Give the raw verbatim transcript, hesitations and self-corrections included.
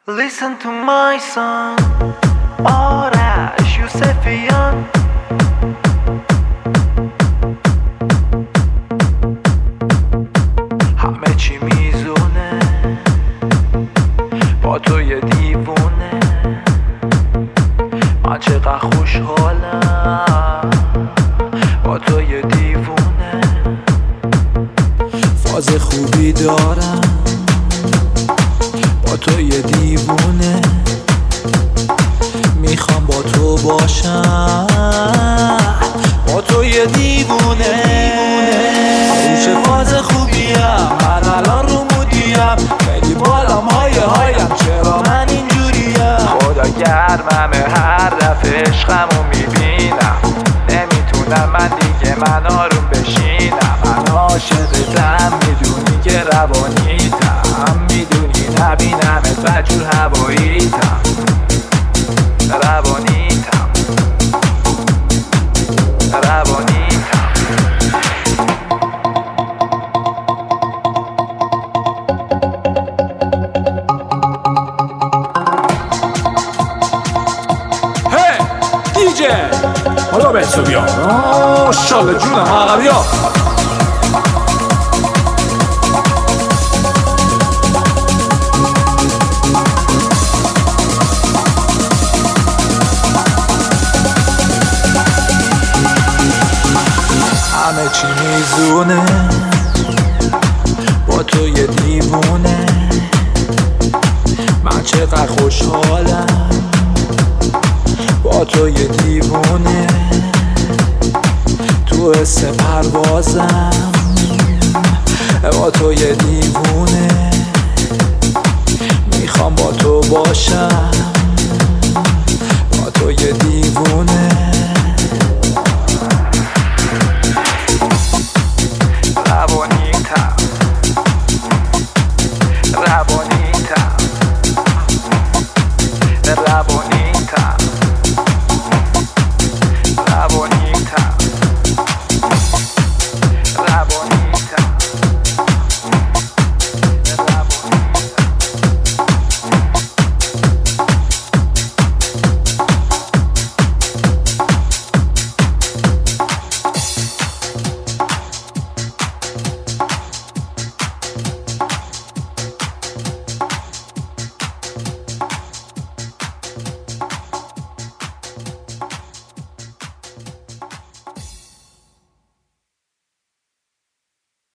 Listen to my song آرش یوسفیان. همه چی میزونه با تو یه دیوونه، من چقدر خوشحالم با تو یه دیوونه. فاز خوبی دارم با تو یه دیوونه، میخوام با تو باشم با تو یه دیوونه. روش فاز خوبیم، من الان رو مودیم، خیلی بالام های هایم، چرا من اینجوریم؟ خدا گرممه هر دفعه عشقمو میبینم، نمیتونم من دیگه من آروم بشینم. من عاشقتم، میدونی که روانیتم، میدونی نبینمت وجور هواییتم، روانیتم روانیتم. هی دیجی حالا به تو بیا ماشالله جونم عقبی ها. همه چی میزونه با تو یه دیوونه، من چقدر خوشحالم با تو یه دیوونه. تو حس پروازم با تو یه دیوونه، میخوام با تو باشم با تو یه دیوونه.